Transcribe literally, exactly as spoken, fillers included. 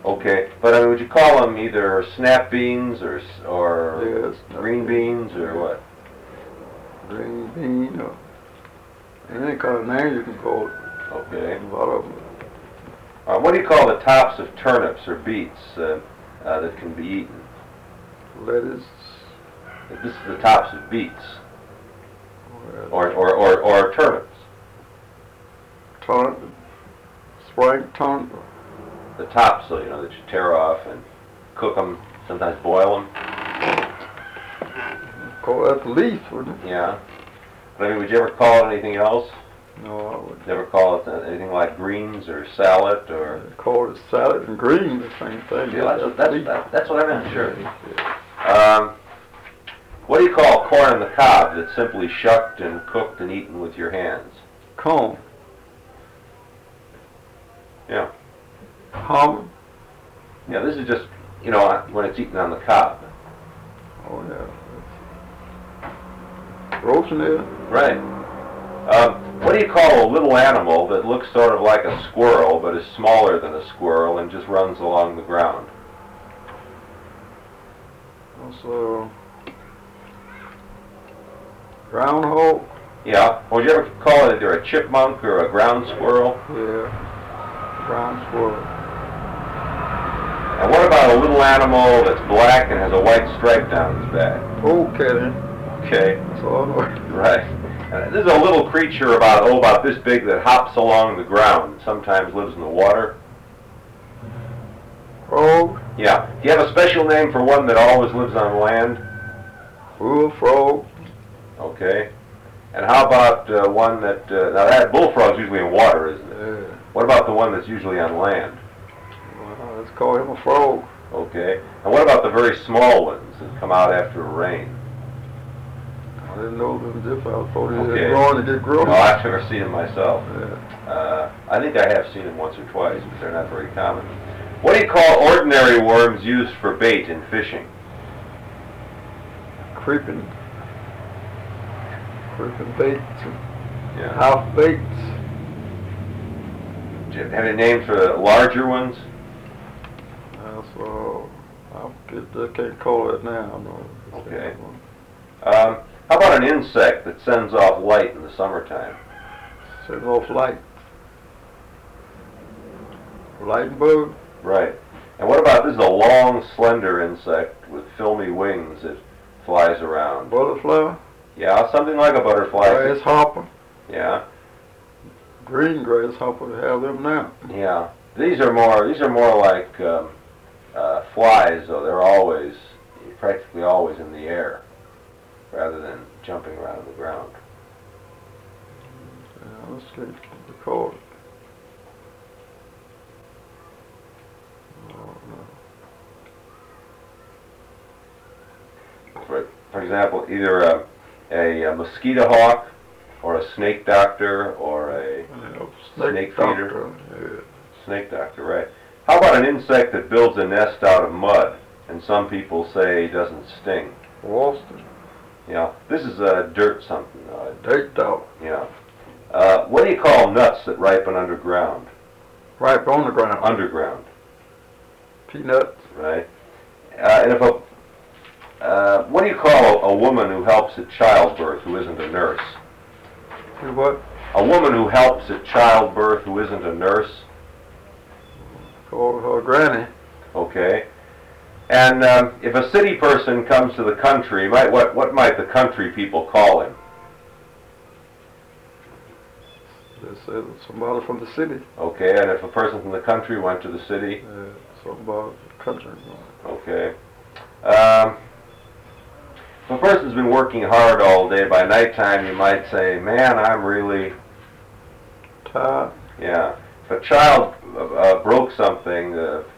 Okay, but I mean, would you call them either snap beans or s- or Yes. green beans or what? Green bean or any kind of name you can call it. Okay. A lot of them. Uh, what do you call the tops of turnips or beets uh, uh, that can be eaten? Lettuce. This is the tops of beets Well, or or or, or turnips. turnip. Spring turnip. The tops, so you know that you tear off and cook them. Sometimes boil them. Call that the leaf, wouldn't it? Yeah. But I mean, would you ever call it anything else? No, I would Never call it anything like greens or salad or. call it salad and green, the same thing. Yeah, that's, that's, leaf. that, that's what I meant. Sure. Um, what do you call corn on the cob that's simply shucked and cooked and eaten with your hands? Cone. Yeah. Hum. Yeah. This is just you know when it's eaten on the cob. Oh yeah. Roasting it. Right. Um, what do you call a little animal that looks sort of like a squirrel but is smaller than a squirrel and just runs along the ground? Also, groundhog. Yeah. Would you ever call it either a chipmunk or a ground squirrel? Yeah. Ground squirrel. And what about a little animal that's black and has a white stripe down its back? Okay then. Okay. That's all I know. Right. Uh, this is a little creature about oh about this big that hops along the ground. Sometimes lives in the water. Frog. Yeah. Do you have a special name for one that always lives on land? Bullfrog. Okay. And how about uh, one that uh, now that bullfrog's usually in water, isn't it? Yeah. What about the one that's usually on land? Well, let's call him a frog. Okay. And what about the very small ones that come out after a rain? I didn't know them different. I thought they Okay. did grow and they did grow. No, I've never seen them myself. Yeah. Uh, I think I have seen them once or twice, but they're not very common. What do you call ordinary worms used for bait in fishing? Creeping. Creeping baits. Yeah. Half baits. Do you have any names for the larger ones? That's uh, I get, I can't call it now. No. Okay. Um, how about an insect that sends off light in the summertime? Send off light. Lightning bug. Right. And what about this is a long, slender insect with filmy wings that flies around? Butterfly. Yeah, something like a butterfly. Grasshopper. Yeah. Green grasshopper. They have them now. Yeah. These are more. These are more like um, uh, flies, though. They're always, practically always in the air, rather than jumping around the ground. Yeah, let's get the call it. Oh, no. For, for example, either a, a, a mosquito hawk, or a snake doctor, or a Yeah, Snake feeder. doctor. Yeah. snake doctor, right? How about an insect that builds a nest out of mud, and some people say doesn't sting? Wasp. Yeah, this is a dirt something. Uh, Date dog. yeah. Uh, what do you call nuts that ripen underground? Right on the ground. Underground, Peanuts. right? Uh, and if a uh, what do you call a, a woman who helps at childbirth who isn't a nurse? See what? A woman who helps at childbirth who isn't a nurse. Call her granny. Okay. And um, if a city person comes to the country, might what what might the country people call him? They said somebody from the city. Okay. And if a person from the country went to the city, Uh, somebody from the country. okay. Um, if a person's been working hard all day, by nighttime you might say, "Man, I'm really..." Tired. Yeah. If a child uh, uh, broke something, uh,